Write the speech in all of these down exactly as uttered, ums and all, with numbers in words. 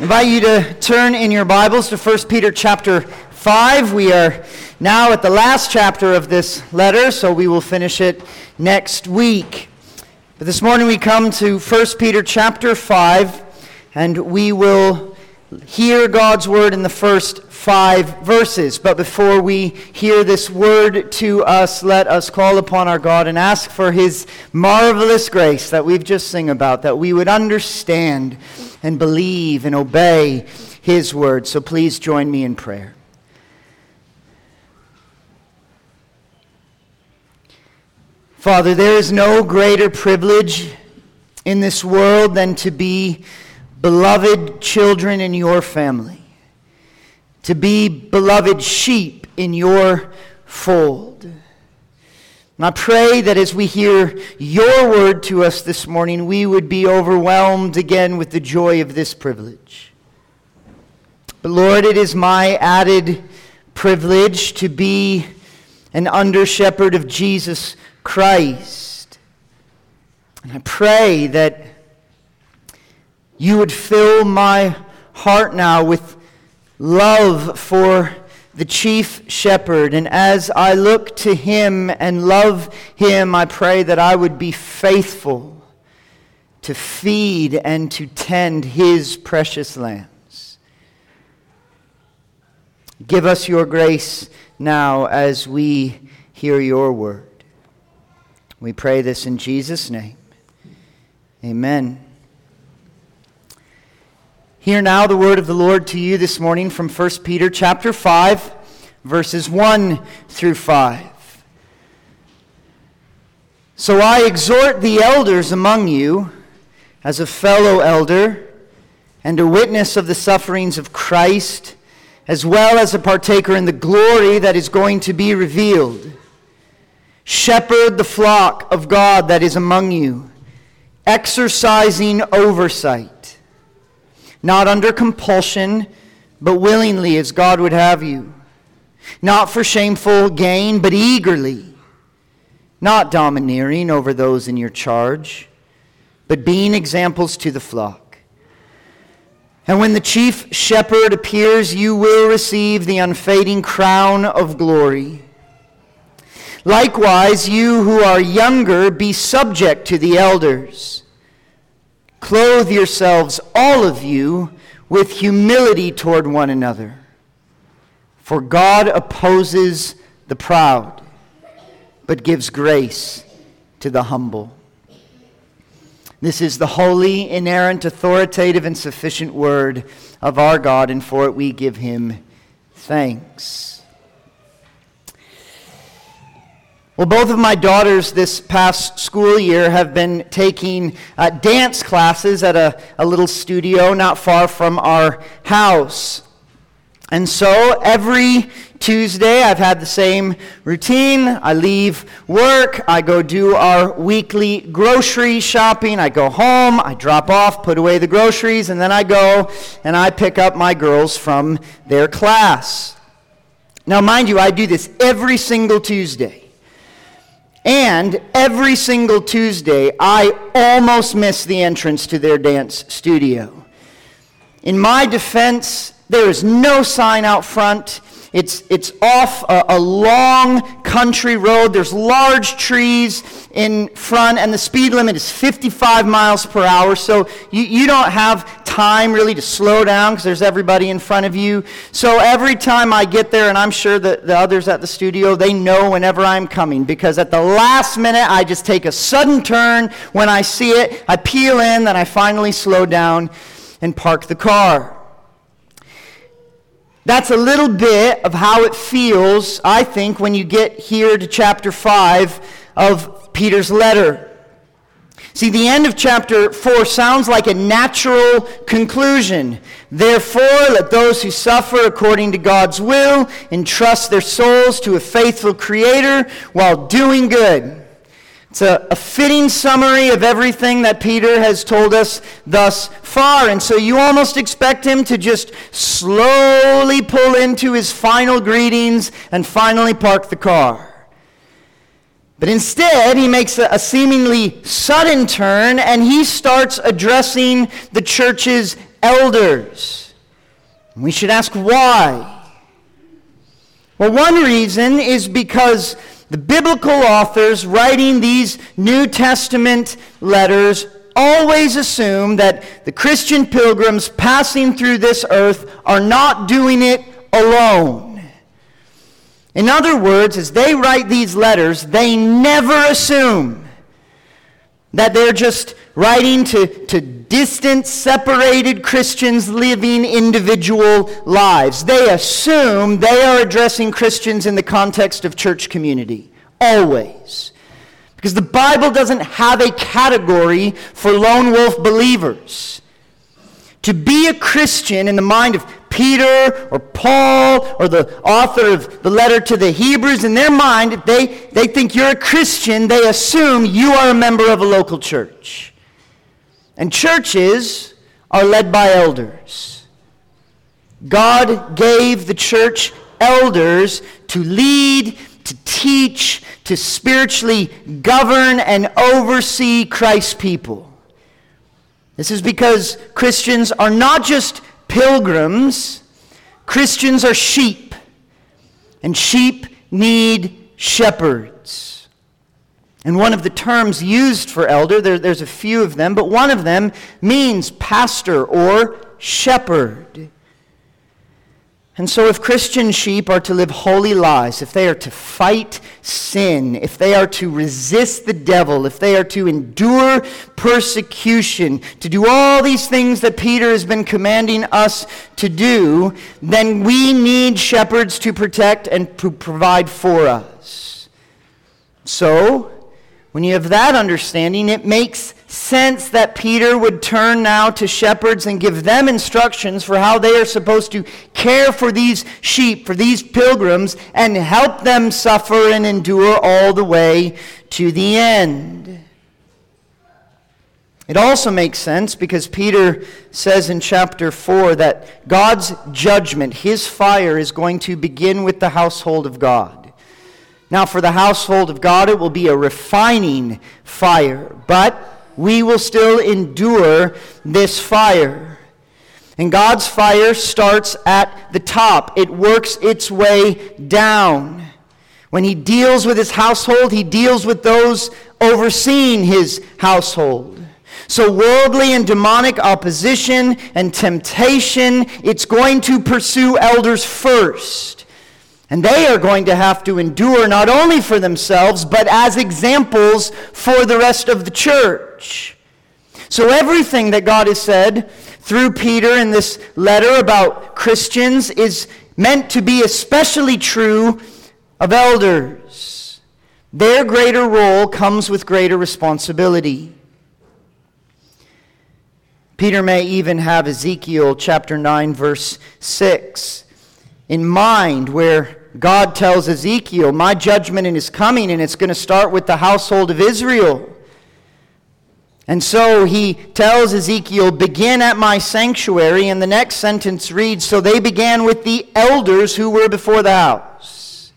I invite you to turn in your Bibles to First Peter chapter five. We are now at the last chapter of this letter, so we will finish it next week. But this morning we come to First Peter chapter five, and we will hear God's word in the first five verses. But before we hear this word to us, let us call upon our God and ask for his marvelous grace that we've just sung about, that we would understand and believe and obey his word. So please join me in prayer. Father, there is no greater privilege in this world than to be beloved children in your family, to be beloved sheep in your fold. And I pray that as we hear your word to us this morning, we would be overwhelmed again with the joy of this privilege. But Lord, it is my added privilege to be an under-shepherd of Jesus Christ. And I pray that you would fill my heart now with love for the chief shepherd. And as I look to him and love him, I pray that I would be faithful to feed and to tend his precious lambs. Give us your grace now as we hear your word. We pray this in Jesus' name. Amen. Hear now the word of the Lord to you this morning from First Peter chapter five, verses one through five. So I exhort the elders among you, as a fellow elder and a witness of the sufferings of Christ, as well as a partaker in the glory that is going to be revealed. Shepherd the flock of God that is among you, exercising oversight, not under compulsion, but willingly as God would have you. Not for shameful gain, but eagerly. Not domineering over those in your charge, but being examples to the flock. And when the chief shepherd appears, you will receive the unfading crown of glory. Likewise, you who are younger, be subject to the elders. Clothe yourselves, all of you, with humility toward one another. For God opposes the proud, but gives grace to the humble. This is the holy, inerrant, authoritative, and sufficient word of our God, and for it we give him thanks. Well, both of my daughters this past school year have been taking uh, dance classes at a, a little studio not far from our house. And so every Tuesday I've had the same routine. I leave work, I go do our weekly grocery shopping, I go home, I drop off, put away the groceries, and then I go and I pick up my girls from their class. Now mind you, I do this every single Tuesday. And every single Tuesday, I almost miss the entrance to their dance studio. In my defense, there is no sign out front. It's it's off a, a long country road. There's large trees in front, and the speed limit is fifty-five miles per hour. So you, you don't have time really to slow down because there's everybody in front of you. So every time I get there, and I'm sure that the others at the studio, they know whenever I'm coming, because at the last minute, I just take a sudden turn. When I see it, I peel in, then I finally slow down and park the car. That's a little bit of how it feels, I think, when you get here to chapter five of Peter's letter. See, the end of chapter four sounds like a natural conclusion. Therefore, let those who suffer according to God's will entrust their souls to a faithful Creator while doing good. It's a, a fitting summary of everything that Peter has told us thus far. And so you almost expect him to just slowly pull into his final greetings and finally park the car. But instead, he makes a, a seemingly sudden turn, and he starts addressing the church's elders. We should ask why. Well, one reason is because the biblical authors writing these New Testament letters always assume that the Christian pilgrims passing through this earth are not doing it alone. In other words, as they write these letters, they never assume that they're just writing to, to distant, separated Christians living individual lives. They assume they are addressing Christians in the context of church community, always. Because the Bible doesn't have a category for lone wolf believers. To be a Christian in the mind of Peter or Paul or the author of the letter to the Hebrews, in their mind, if they, they think you're a Christian, they assume you are a member of a local church. And churches are led by elders. God gave the church elders to lead, to teach, to spiritually govern and oversee Christ's people. This is because Christians are not just pilgrims. Christians are sheep, and sheep need shepherds. And one of the terms used for elder, there, there's a few of them, but one of them means pastor or shepherd. And so if Christian sheep are to live holy lives, if they are to fight sin, if they are to resist the devil, if they are to endure persecution, to do all these things that Peter has been commanding us to do, then we need shepherds to protect and to provide for us. So, when you have that understanding, it makes sense that Peter would turn now to shepherds and give them instructions for how they are supposed to care for these sheep, for these pilgrims, and help them suffer and endure all the way to the end. It also makes sense because Peter says in chapter four that God's judgment, his fire, is going to begin with the household of God. Now, for the household of God, it will be a refining fire, but we will still endure this fire. And God's fire starts at the top. It works its way down. When he deals with his household, he deals with those overseeing his household. So worldly and demonic opposition and temptation, it's going to pursue elders first. And they are going to have to endure not only for themselves, but as examples for the rest of the church. So everything that God has said through Peter in this letter about Christians is meant to be especially true of elders. Their greater role comes with greater responsibility. Peter may even have Ezekiel chapter nine, verse six in mind, where God tells Ezekiel, my judgment is coming, and it's going to start with the household of Israel. And so he tells Ezekiel, begin at my sanctuary, and the next sentence reads, so they began with the elders who were before the house.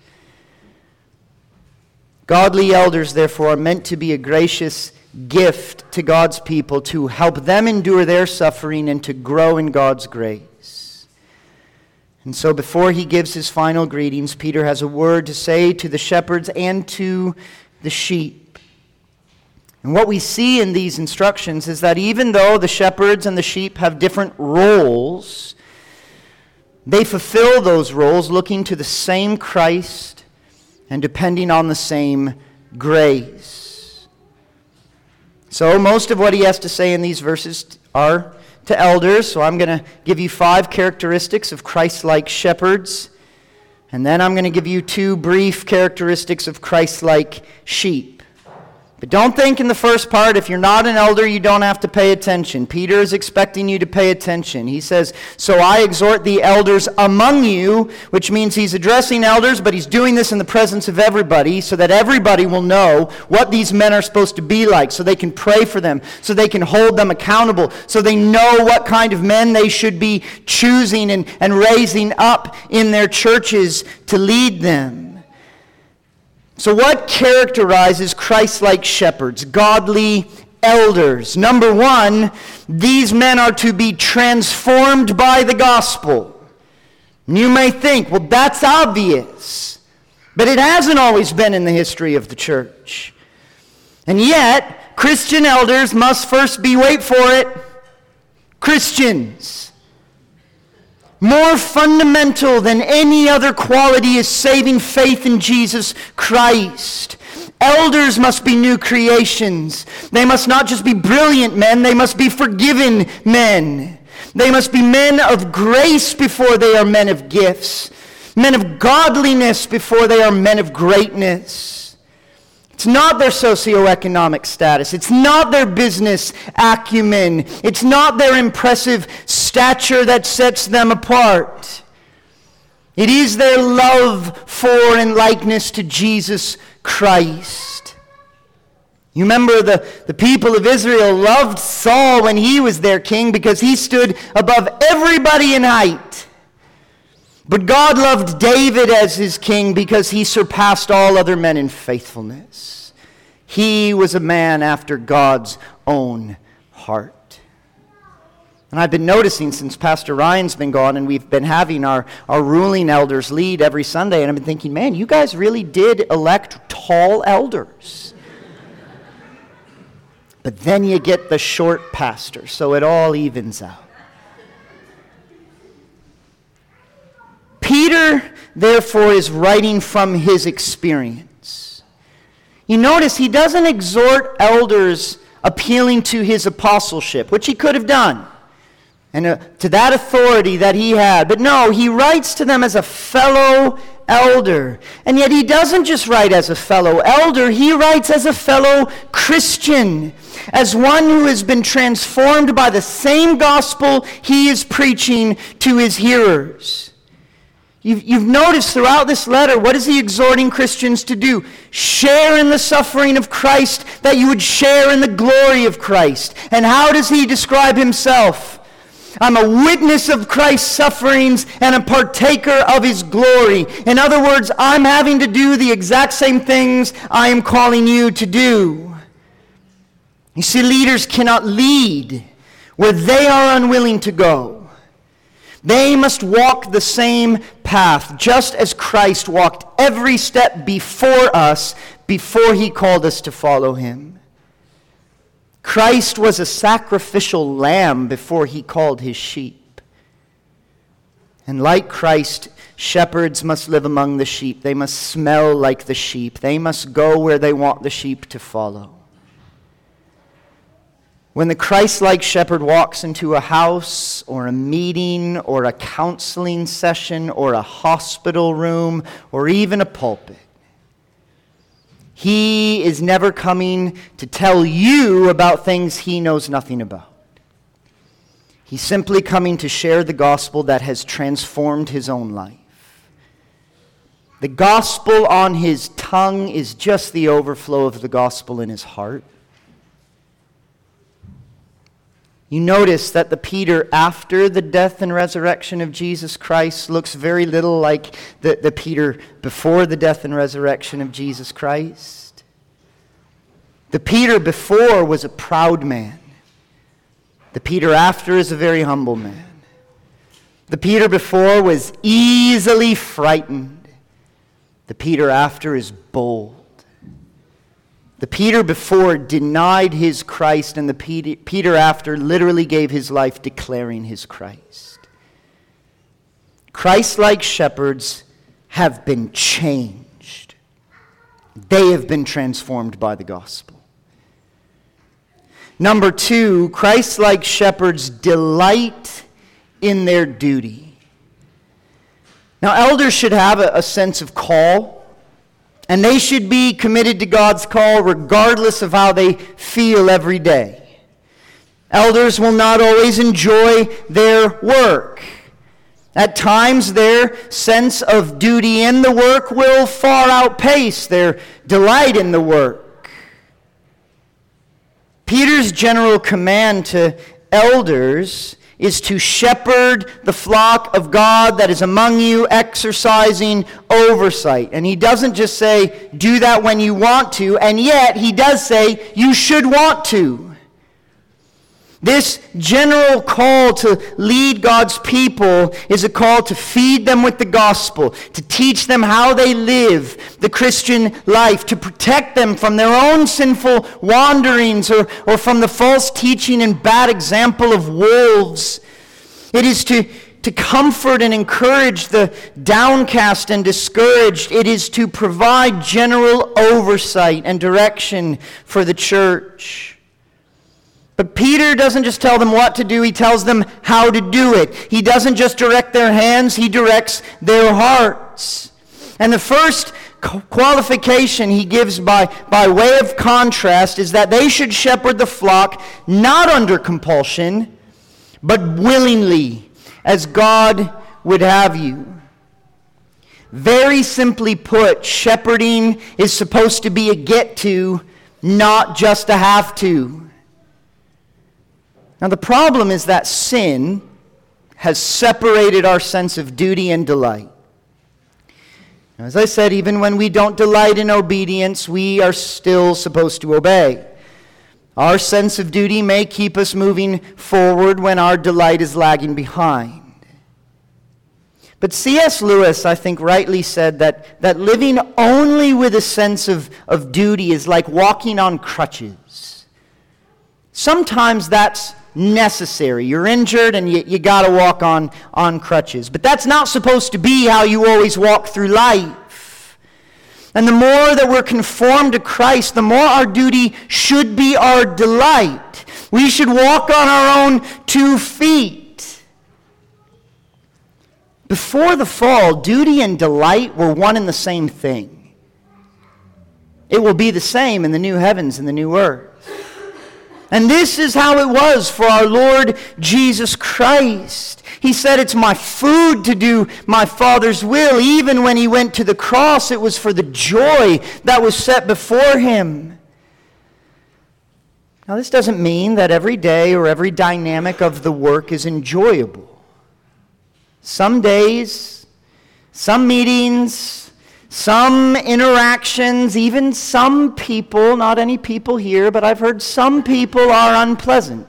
Godly elders, therefore, are meant to be a gracious gift to God's people to help them endure their suffering and to grow in God's grace. And so before he gives his final greetings, Peter has a word to say to the shepherds and to the sheep. And what we see in these instructions is that even though the shepherds and the sheep have different roles, they fulfill those roles looking to the same Christ and depending on the same grace. So most of what he has to say in these verses are to elders, so I'm going to give you five characteristics of Christ-like shepherds, and then I'm going to give you two brief characteristics of Christ-like sheep. But don't think in the first part, if you're not an elder, you don't have to pay attention. Peter is expecting you to pay attention. He says, so I exhort the elders among you, which means he's addressing elders, but he's doing this in the presence of everybody so that everybody will know what these men are supposed to be like, so they can pray for them, so they can hold them accountable, so they know what kind of men they should be choosing and, and raising up in their churches to lead them. So what characterizes Christ-like shepherds, godly elders. Number one, these men are to be transformed by the gospel. You may think, well, that's obvious. But it hasn't always been in the history of the church. And yet, Christian elders must first be, wait for it, Christians. More fundamental than any other quality is saving faith in Jesus Christ. Elders must be new creations. They must not just be brilliant men, they must be forgiven men. They must be men of grace before they are men of gifts. Men of godliness before they are men of greatness. It's not their socioeconomic status. It's not their business acumen. It's not their impressive stature that sets them apart. It is their love for and likeness to Jesus Christ. You remember the, the people of Israel loved Saul when he was their king because he stood above everybody in height. But God loved David as his king because he surpassed all other men in faithfulness. He was a man after God's own heart. And I've been noticing since Pastor Ryan's been gone and we've been having our, our ruling elders lead every Sunday, and I've been thinking, man, you guys really did elect tall elders. But then you get the short pastor, so it all evens out. Peter, therefore, is writing from his experience. You notice he doesn't exhort elders appealing to his apostleship, which he could have done, and uh, to that authority that he had. But no, he writes to them as a fellow elder. And yet he doesn't just write as a fellow elder, he writes as a fellow Christian, as one who has been transformed by the same gospel he is preaching to his hearers. You've, you've noticed throughout this letter, what is he exhorting Christians to do? Share in the suffering of Christ, that you would share in the glory of Christ. And how does he describe himself? I'm a witness of Christ's sufferings and a partaker of his glory. In other words, I'm having to do the exact same things I am calling you to do. You see, leaders cannot lead where they are unwilling to go. They must walk the same path, just as Christ walked every step before us, before he called us to follow him. Christ was a sacrificial lamb before he called his sheep. And like Christ, shepherds must live among the sheep. They must smell like the sheep. They must go where they want the sheep to follow. When the Christ-like shepherd walks into a house or a meeting or a counseling session or a hospital room or even a pulpit, he is never coming to tell you about things he knows nothing about. He's simply coming to share the gospel that has transformed his own life. The gospel on his tongue is just the overflow of the gospel in his heart. You notice that the Peter after the death and resurrection of Jesus Christ looks very little like the, the Peter before the death and resurrection of Jesus Christ. The Peter before was a proud man. The Peter after is a very humble man. The Peter before was easily frightened. The Peter after is bold. The Peter before denied his Christ, and the Peter, Peter after literally gave his life declaring his Christ. Christ-like shepherds have been changed. They have been transformed by the gospel. Number two, Christ-like shepherds delight in their duty. Now, elders should have a, a sense of call. And they should be committed to God's call regardless of how they feel every day. Elders will not always enjoy their work. At times, their sense of duty in the work will far outpace their delight in the work. Peter's general command to elders is to shepherd the flock of God that is among you, exercising oversight. And he doesn't just say, do that when you want to, and yet he does say, you should want to. This general call to lead God's people is a call to feed them with the gospel, to teach them how they live the Christian life, to protect them from their own sinful wanderings or, or from the false teaching and bad example of wolves. It is to, to comfort and encourage the downcast and discouraged. It is to provide general oversight and direction for the church. But Peter doesn't just tell them what to do, he tells them how to do it. He doesn't just direct their hands, he directs their hearts. And the first qualification he gives by, by way of contrast is that they should shepherd the flock not under compulsion, but willingly, as God would have you. Very simply put, shepherding is supposed to be a get-to, not just a have-to. Now the problem is that sin has separated our sense of duty and delight. As I said, even when we don't delight in obedience, we are still supposed to obey. Our sense of duty may keep us moving forward when our delight is lagging behind. But C S Lewis, I think, rightly said that, that living only with a sense of, of duty is like walking on crutches. Sometimes that's necessary. You're injured and you, you got to walk on, on crutches. But that's not supposed to be how you always walk through life. And the more that we're conformed to Christ, the more our duty should be our delight. We should walk on our own two feet. Before the fall, duty and delight were one and the same thing. It will be the same in the new heavens and the new earth. And this is how it was for our Lord Jesus Christ. He said, it's my food to do my Father's will. Even when he went to the cross, it was for the joy that was set before him. Now, this doesn't mean that every day or every dynamic of the work is enjoyable. Some days, some meetings, some interactions, even some people, not any people here, but I've heard some people are unpleasant.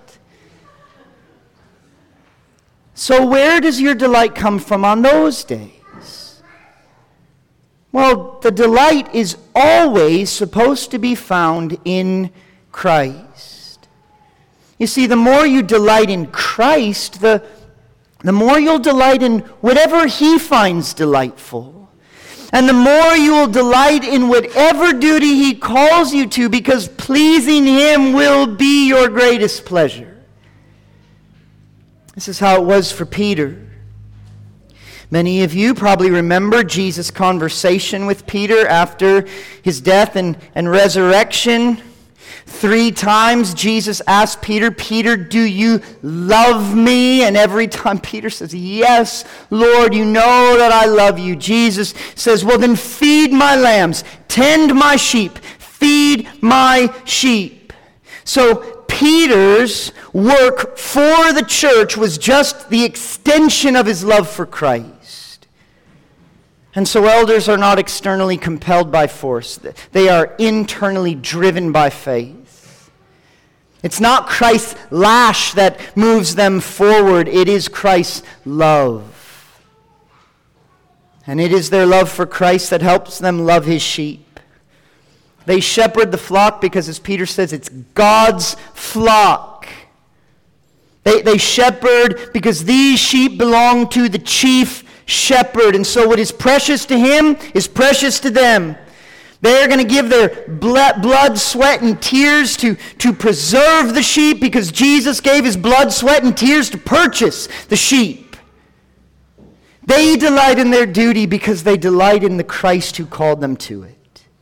So where does your delight come from on those days? Well, the delight is always supposed to be found in Christ. You see, the more you delight in Christ, the, the more you'll delight in whatever he finds delightful. And the more you will delight in whatever duty he calls you to, because pleasing him will be your greatest pleasure. This is how it was for Peter. Many of you probably remember Jesus' conversation with Peter after his death and, and resurrection. Three times Jesus asked Peter, Peter, do you love me? And every time Peter says, yes, Lord, you know that I love you. Jesus says, well, then feed my lambs, tend my sheep, feed my sheep. So Peter's work for the church was just the extension of his love for Christ. And so elders are not externally compelled by force. They are internally driven by faith. It's not Christ's lash that moves them forward. It is Christ's love. And it is their love for Christ that helps them love his sheep. They shepherd the flock because, as Peter says, it's God's flock. They, they shepherd because these sheep belong to the chief shepherd. And so what is precious to him is precious to them. They're going to give their blood, sweat, and tears to, to preserve the sheep because Jesus gave his blood, sweat, and tears to purchase the sheep. They delight in their duty because they delight in the Christ who called them to it.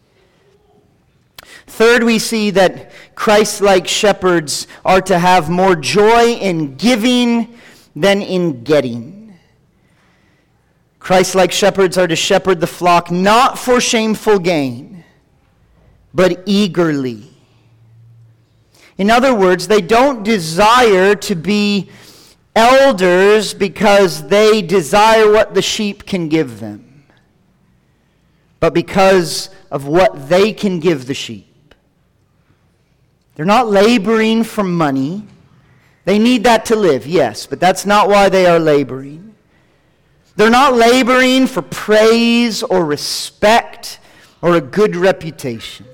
Third, we see that Christ-like shepherds are to have more joy in giving than in getting. Christ-like shepherds are to shepherd the flock not for shameful gain, but eagerly. In other words, they don't desire to be elders because they desire what the sheep can give them, but because of what they can give the sheep. They're not laboring for money. They need that to live, yes, but that's not why they are laboring. They're not laboring for praise or respect or a good reputation.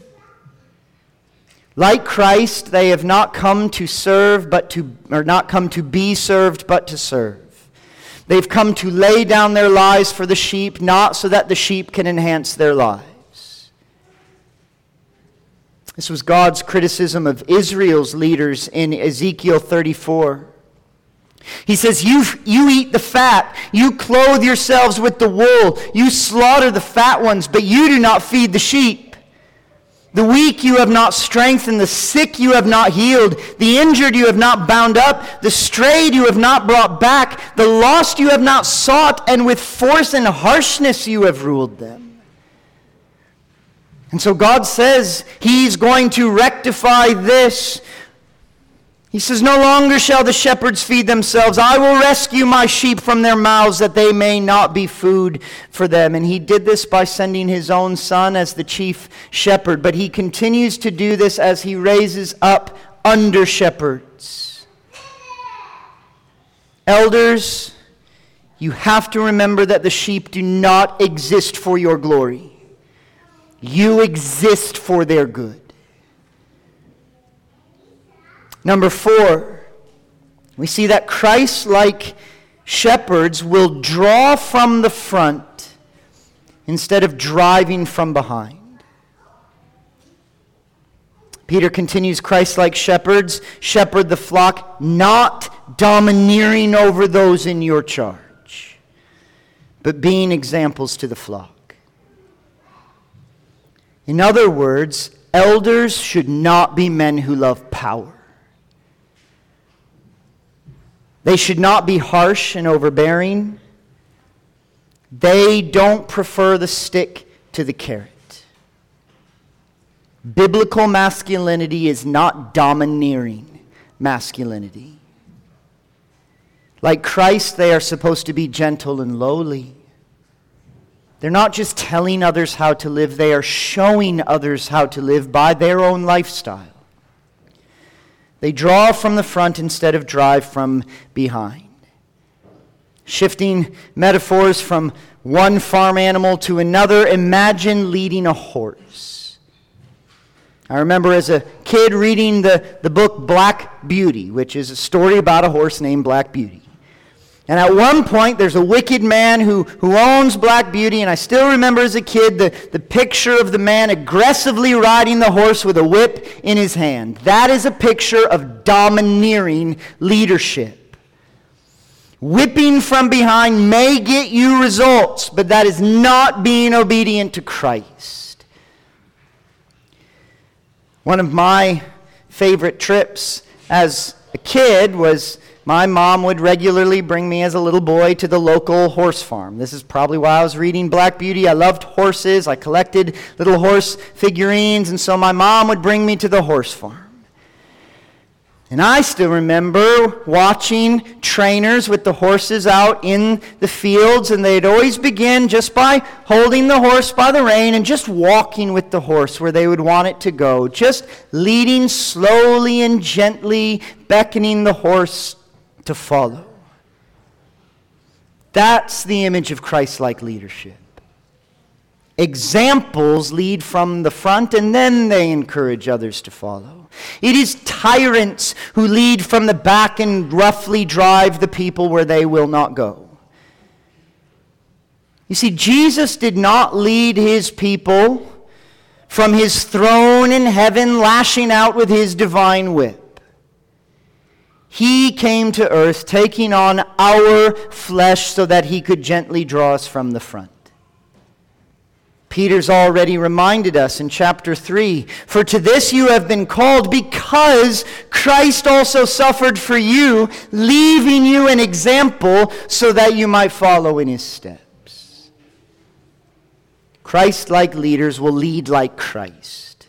Like Christ, they have not come to serve, but to, or not come to be served, but to serve. They've come to lay down their lives for the sheep, not so that the sheep can enhance their lives. This was God's criticism of Israel's leaders in Ezekiel thirty-four. He says, you, you eat the fat, you clothe yourselves with the wool, you slaughter the fat ones, but you do not feed the sheep. The weak you have not strengthened, the sick you have not healed, the injured you have not bound up, the strayed you have not brought back, the lost you have not sought, and with force and harshness you have ruled them. And so God says He's going to rectify this. He says, no longer shall the shepherds feed themselves. I will rescue my sheep from their mouths that they may not be food for them. And He did this by sending His own Son as the chief shepherd. But He continues to do this as He raises up under shepherds. Elders, you have to remember that the sheep do not exist for your glory. You exist for their good. Number four, we see that Christ-like shepherds will draw from the front instead of driving from behind. Peter continues, Christ-like shepherds shepherd the flock, not domineering over those in your charge, but being examples to the flock. In other words, elders should not be men who love power. They should not be harsh and overbearing. They don't prefer the stick to the carrot. Biblical masculinity is not domineering masculinity. Like Christ, they are supposed to be gentle and lowly. They're not just telling others how to live, they are showing others how to live by their own lifestyle. They draw from the front instead of drive from behind. Shifting metaphors from one farm animal to another, imagine leading a horse. I remember as a kid reading the, the book Black Beauty, which is a story about a horse named Black Beauty. And at one point, there's a wicked man who, who owns Black Beauty, and I still remember as a kid the, the picture of the man aggressively riding the horse with a whip in his hand. That is a picture of domineering leadership. Whipping from behind may get you results, but that is not being obedient to Christ. One of my favorite trips as a kid was my mom would regularly bring me as a little boy to the local horse farm. This is probably why I was reading Black Beauty. I loved horses. I collected little horse figurines, and so my mom would bring me to the horse farm. And I still remember watching trainers with the horses out in the fields, and they'd always begin just by holding the horse by the rein and just walking with the horse where they would want it to go, just leading slowly and gently, beckoning the horse to follow. That's the image of Christ-like leadership. Examples lead from the front, and then they encourage others to follow. It is tyrants who lead from the back and roughly drive the people where they will not go. You see, Jesus did not lead his people from his throne in heaven, lashing out with his divine whip. He came to earth, taking on our flesh so that he could gently draw us from the front. Peter's already reminded us in chapter three, for to this you have been called, because Christ also suffered for you, leaving you an example so that you might follow in his steps. Christ-like leaders will lead like Christ.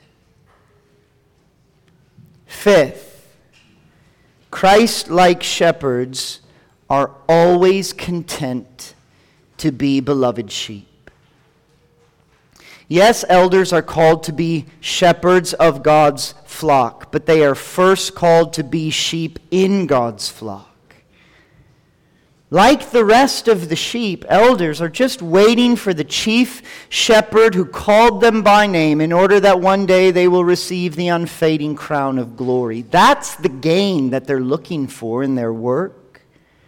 Fifth, Christ-like shepherds are always content to be beloved sheep. Yes, elders are called to be shepherds of God's flock, but they are first called to be sheep in God's flock. Like the rest of the sheep, elders are just waiting for the chief shepherd who called them by name in order that one day they will receive the unfading crown of glory. That's the gain that they're looking for in their work.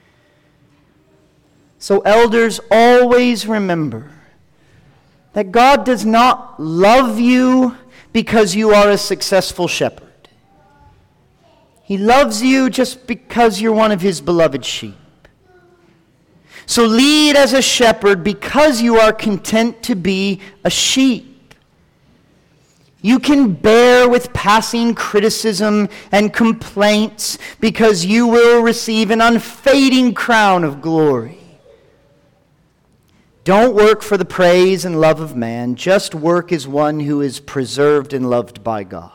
So elders, always remember that God does not love you because you are a successful shepherd. He loves you just because you're one of His beloved sheep. So lead as a shepherd because you are content to be a sheep. You can bear with passing criticism and complaints because you will receive an unfading crown of glory. Don't work for the praise and love of man. Just work as one who is preserved and loved by God.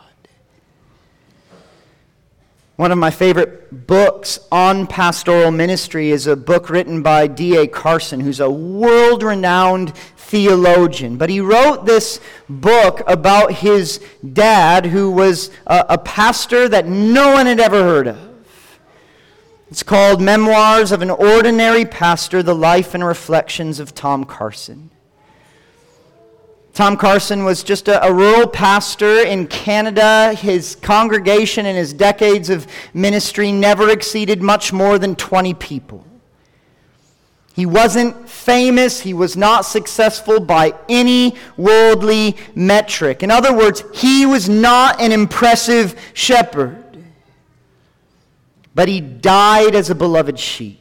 One of my favorite books on pastoral ministry is a book written by D A Carson, who's a world-renowned theologian. But he wrote this book about his dad, who was a, a pastor that no one had ever heard of. It's called Memoirs of an Ordinary Pastor, The Life and Reflections of Tom Carson. Tom Carson was just a, a rural pastor in Canada. His congregation in his decades of ministry never exceeded much more than twenty people. He wasn't famous. He was not successful by any worldly metric. In other words, he was not an impressive shepherd. But he died as a beloved sheep.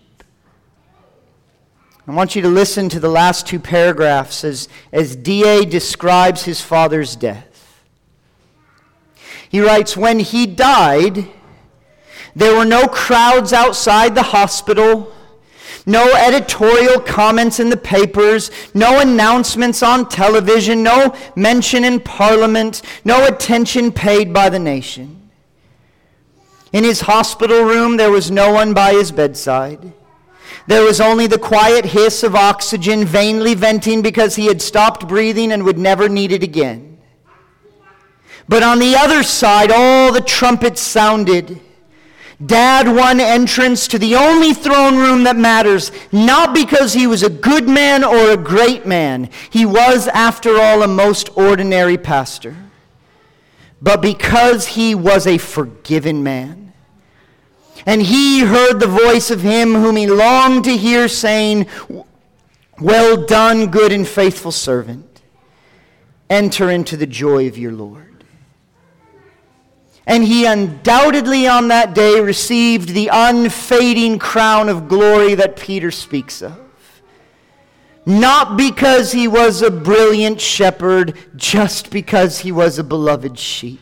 I want you to listen to the last two paragraphs as, as D A describes his father's death. He writes, "When he died, there were no crowds outside the hospital, no editorial comments in the papers, no announcements on television, no mention in Parliament, no attention paid by the nation. In his hospital room, there was no one by his bedside. There was only the quiet hiss of oxygen vainly venting because he had stopped breathing and would never need it again. But on the other side, all the trumpets sounded. Dad won entrance to the only throne room that matters, not because he was a good man or a great man. He was, after all, a most ordinary pastor. But because he was a forgiven man. And he heard the voice of him whom he longed to hear saying, 'Well done, good and faithful servant. Enter into the joy of your Lord.' And he undoubtedly on that day received the unfading crown of glory that Peter speaks of. Not because he was a brilliant shepherd, just because he was a beloved sheep."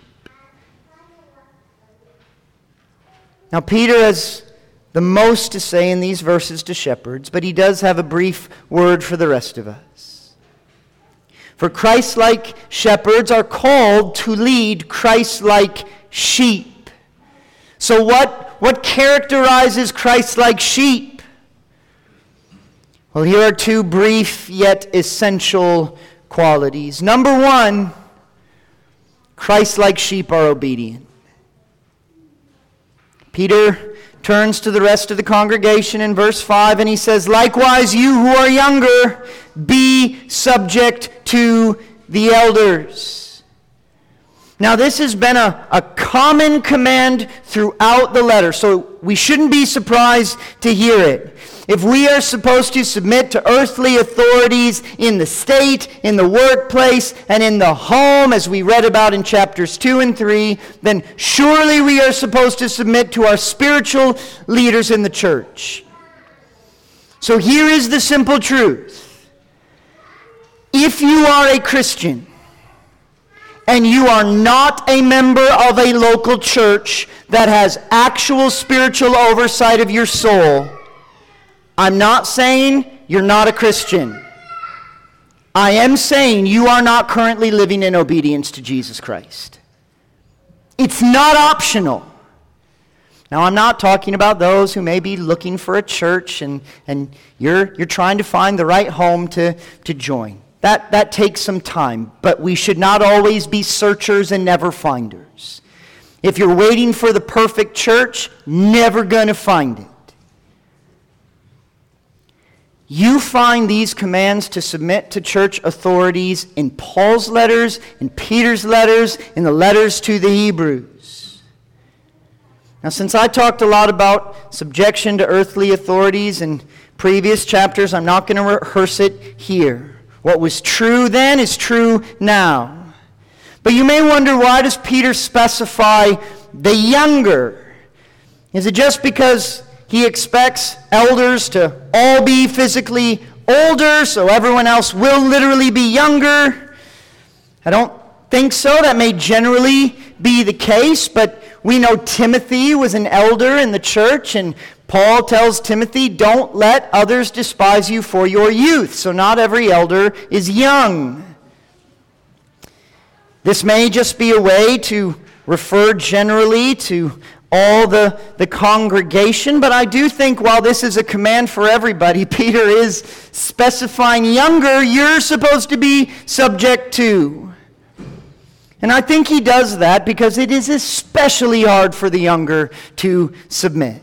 Now, Peter has the most to say in these verses to shepherds, but he does have a brief word for the rest of us. For Christ-like shepherds are called to lead Christ-like sheep. So what, what characterizes Christ-like sheep? Well, here are two brief yet essential qualities. Number one, Christ-like sheep are obedient. Peter turns to the rest of the congregation in verse five and he says, "Likewise, you who are younger, be subject to the elders." Now, this has been a, a common command throughout the letter, so we shouldn't be surprised to hear it. If we are supposed to submit to earthly authorities in the state, in the workplace, and in the home, as we read about in chapters two and three, then surely we are supposed to submit to our spiritual leaders in the church. So here is the simple truth. If you are a Christian, and you are not a member of a local church that has actual spiritual oversight of your soul, I'm not saying you're not a Christian. I am saying you are not currently living in obedience to Jesus Christ. It's not optional. Now, I'm not talking about those who may be looking for a church and, and you're, you're trying to find the right home to, to join. That, that takes some time, but we should not always be searchers and never finders. If you're waiting for the perfect church, never going to find it. You find these commands to submit to church authorities in Paul's letters, in Peter's letters, in the letters to the Hebrews. Now, since I talked a lot about subjection to earthly authorities in previous chapters, I'm not going to rehearse it here. What was true then is true now. But you may wonder, why does Peter specify the younger? Is it just because he expects elders to all be physically older, so everyone else will literally be younger? I don't think so. That may generally be the case, but we know Timothy was an elder in the church, and Paul tells Timothy, don't let others despise you for your youth. So not every elder is young. This may just be a way to refer generally to all the, the congregation, but I do think while this is a command for everybody, Peter is specifying younger, you're supposed to be subject to. And I think he does that because it is especially hard for the younger to submit.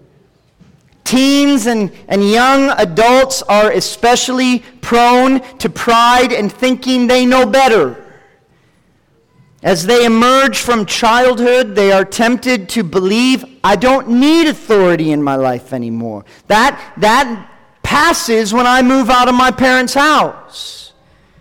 Teens and, and young adults are especially prone to pride and thinking they know better. As they emerge from childhood, they are tempted to believe, I don't need authority in my life anymore. That, that passes when I move out of my parents' house.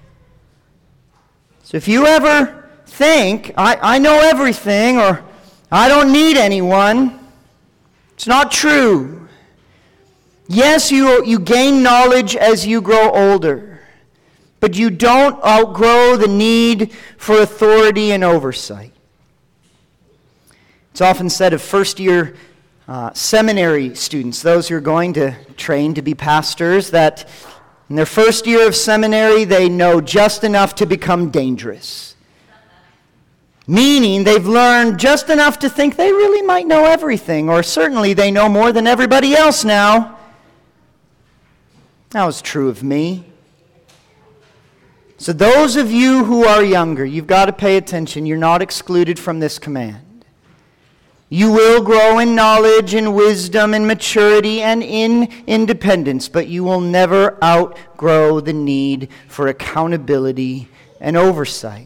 So if you ever think, I, I know everything, or I don't need anyone, it's not true. Yes, you, you gain knowledge as you grow older, but you don't outgrow the need for authority and oversight. It's often said of first-year uh, seminary students, those who are going to train to be pastors, that in their first year of seminary, they know just enough to become dangerous. Meaning they've learned just enough to think they really might know everything, or certainly they know more than everybody else now. That was true of me. So those of you who are younger, you've got to pay attention. You're not excluded from this command. You will grow in knowledge and wisdom and maturity and in independence, but you will never outgrow the need for accountability and oversight.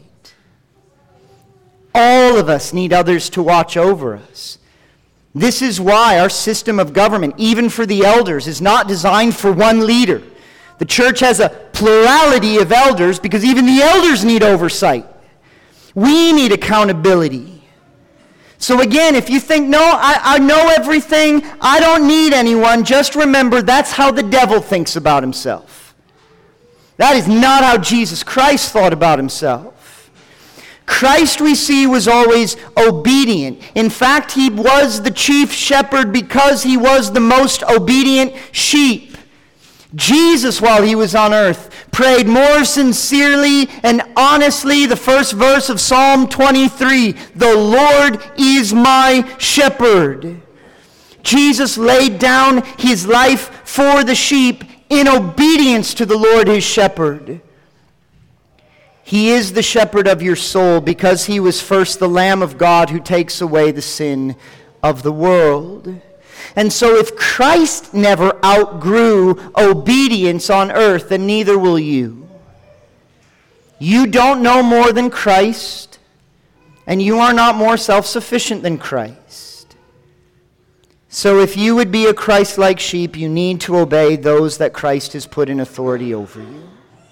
All of us need others to watch over us. This is why our system of government, even for the elders, is not designed for one leader. The church has a plurality of elders because even the elders need oversight. We need accountability. So again, if you think, no, I, I know everything, I don't need anyone, just remember that's how the devil thinks about himself. That is not how Jesus Christ thought about himself. Christ, we see, was always obedient. In fact, he was the chief shepherd because he was the most obedient sheep. Jesus, while he was on earth, prayed more sincerely and honestly, the first verse of Psalm twenty-three, the Lord is my shepherd. Jesus laid down his life for the sheep in obedience to the Lord his shepherd. He is the shepherd of your soul because he was first the Lamb of God who takes away the sin of the world. And so if Christ never outgrew obedience on earth, then neither will you. You don't know more than Christ, and you are not more self-sufficient than Christ. So if you would be a Christ-like sheep, you need to obey those that Christ has put in authority over you.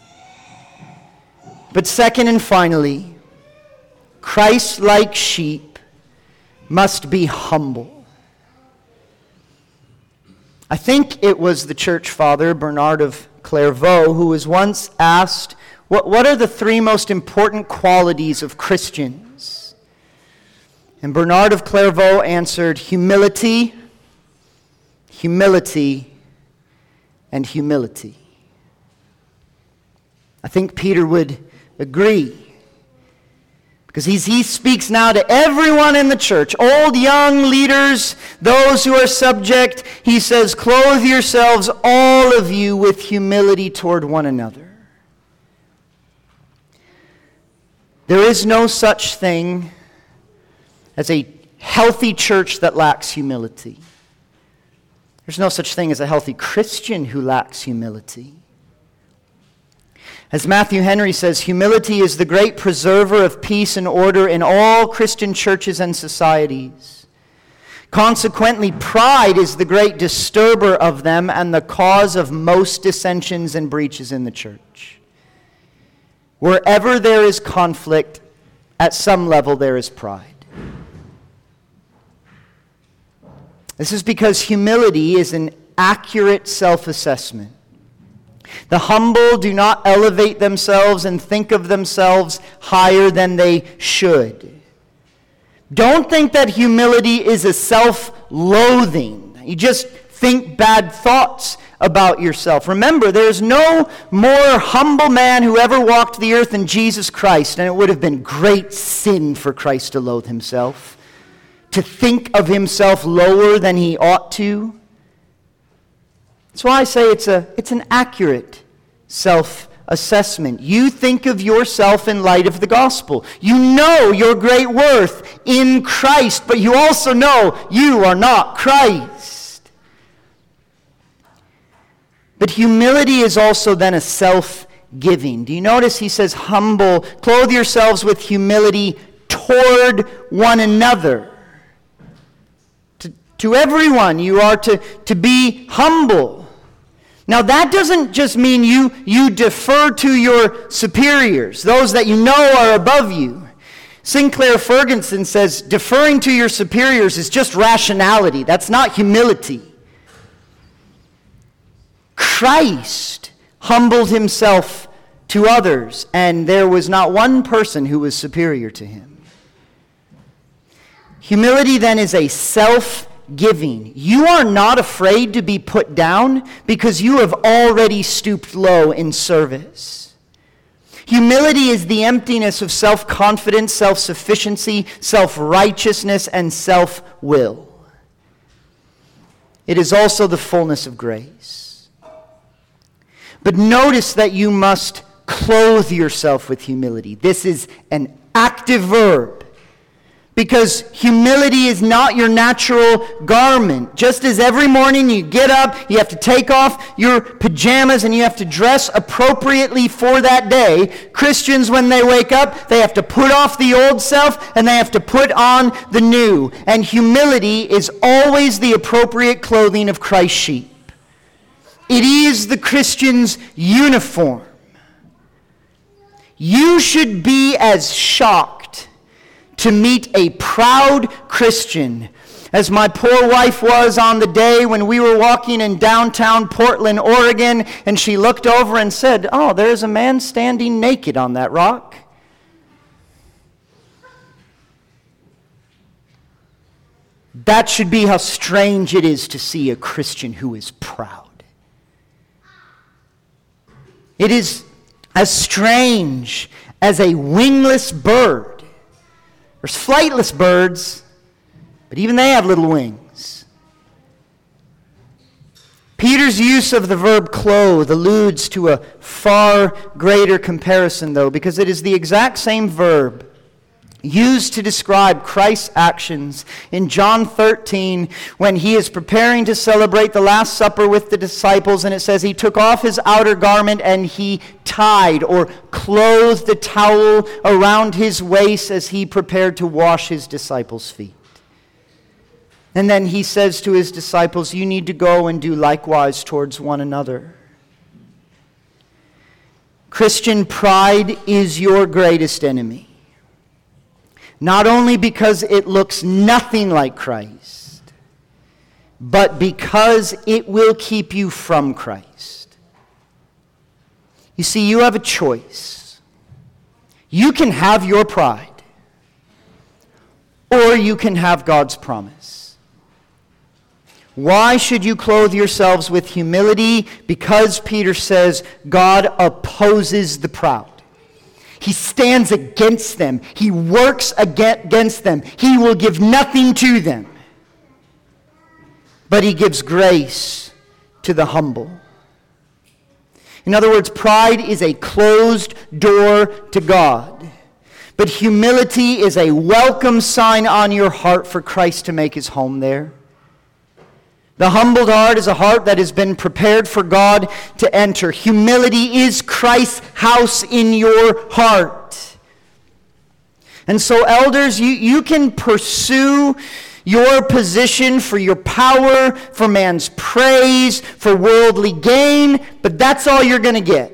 But second and finally, Christ-like sheep must be humble. I think it was the church father, Bernard of Clairvaux, who was once asked, what, what are the three most important qualities of Christians? And Bernard of Clairvaux answered, humility, humility, and humility. I think Peter would agree. Because he's, he speaks now to everyone in the church, old, young, leaders, those who are subject. He says, clothe yourselves, all of you, with humility toward one another. There is no such thing as a healthy church that lacks humility. There's no such thing as a healthy Christian who lacks humility. As Matthew Henry says, humility is the great preserver of peace and order in all Christian churches and societies. Consequently, pride is the great disturber of them and the cause of most dissensions and breaches in the church. Wherever there is conflict, at some level there is pride. This is because humility is an accurate self-assessment. The humble do not elevate themselves and think of themselves higher than they should. Don't think that humility is a self-loathing. You just think bad thoughts about yourself. Remember, there's no more humble man who ever walked the earth than Jesus Christ, and it would have been great sin for Christ to loathe himself, to think of himself lower than he ought to. That's why I say it's a it's an accurate self-assessment. You think of yourself in light of the gospel. You know your great worth in Christ, but you also know you are not Christ. But humility is also then a self-giving. Do you notice he says humble, clothe yourselves with humility toward one another. To, to everyone you are to, to be humble. Now that doesn't just mean you, you defer to your superiors, those that you know are above you. Sinclair Ferguson says deferring to your superiors is just rationality. That's not humility. Christ humbled himself to others, and there was not one person who was superior to him. Humility then is a self-giving. You are not afraid to be put down because you have already stooped low in service. Humility is the emptiness of self-confidence, self-sufficiency, self-righteousness, and self-will. It is also the fullness of grace. But notice that you must clothe yourself with humility. This is an active verb. Because humility is not your natural garment. Just as every morning you get up, you have to take off your pajamas and you have to dress appropriately for that day. Christians, when they wake up, they have to put off the old self and they have to put on the new. And humility is always the appropriate clothing of Christ's sheep. It is the Christian's uniform. You should be as shocked to meet a proud Christian as my poor wife was on the day when we were walking in downtown Portland, Oregon, and she looked over and said, "Oh, there's a man standing naked on that rock." That should be how strange it is to see a Christian who is proud. It is as strange as a wingless bird. There's flightless birds, but even they have little wings. Peter's use of the verb clothe alludes to a far greater comparison, though, because it is the exact same verb used to describe Christ's actions in John thirteen when he is preparing to celebrate the Last Supper with the disciples, and it says he took off his outer garment and he tied or clothed the towel around his waist as he prepared to wash his disciples' feet. And then he says to his disciples, you need to go and do likewise towards one another. Christian pride is your greatest enemy. Not only because it looks nothing like Christ, but because it will keep you from Christ. You see, you have a choice. You can have your pride, or you can have God's promise. Why should you clothe yourselves with humility? Because Peter says God opposes the proud. He stands against them. He works against them. He will give nothing to them. But he gives grace to the humble. In other words, pride is a closed door to God. But humility is a welcome sign on your heart for Christ to make his home there. The humbled heart is a heart that has been prepared for God to enter. Humility is Christ's house in your heart. And so, elders, you, you can pursue your position for your power, for man's praise, for worldly gain, but that's all you're going to get.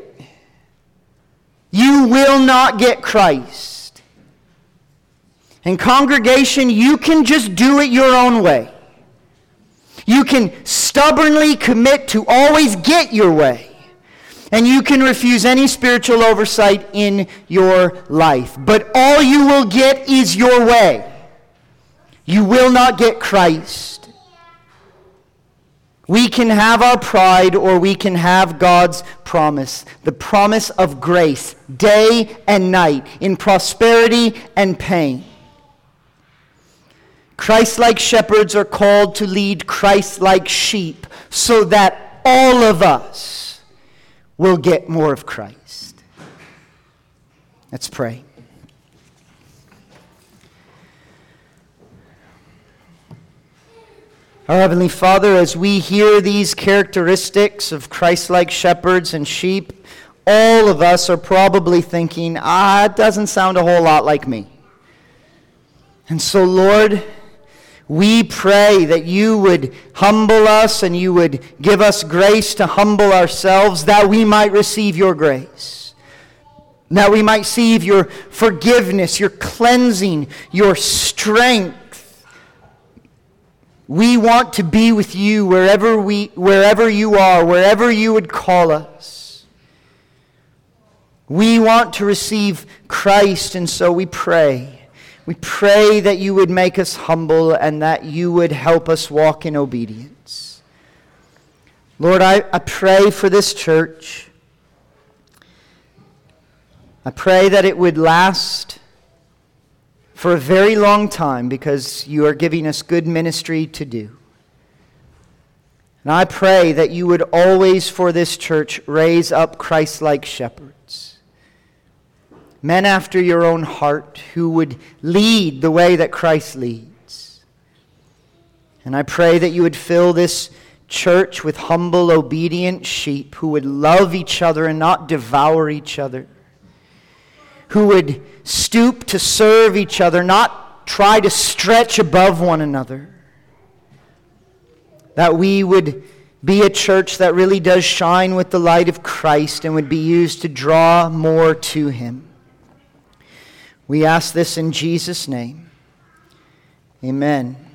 You will not get Christ. And congregation, you can just do it your own way. You can stubbornly commit to always get your way. And you can refuse any spiritual oversight in your life. But all you will get is your way. You will not get Christ. We can have our pride, or we can have God's promise. The promise of grace, day and night, in prosperity and pain. Christ-like shepherds are called to lead Christ-like sheep so that all of us will get more of Christ. Let's pray. Our Heavenly Father, as we hear these characteristics of Christ-like shepherds and sheep, all of us are probably thinking, ah, it doesn't sound a whole lot like me. And so, Lord, we pray that you would humble us and you would give us grace to humble ourselves, that we might receive your grace, that we might receive your forgiveness, your cleansing, your strength. We want to be with you wherever we, wherever you are, wherever you would call us. We want to receive Christ, and so we pray. We pray that you would make us humble and that you would help us walk in obedience. Lord, I, I pray for this church. I pray that it would last for a very long time, because you are giving us good ministry to do. And I pray that you would always, for this church, raise up Christ-like shepherds. Men after your own heart, who would lead the way that Christ leads. And I pray that you would fill this church with humble, obedient sheep who would love each other and not devour each other. Who would stoop to serve each other, not try to stretch above one another. That we would be a church that really does shine with the light of Christ and would be used to draw more to him. We ask this in Jesus' name. Amen.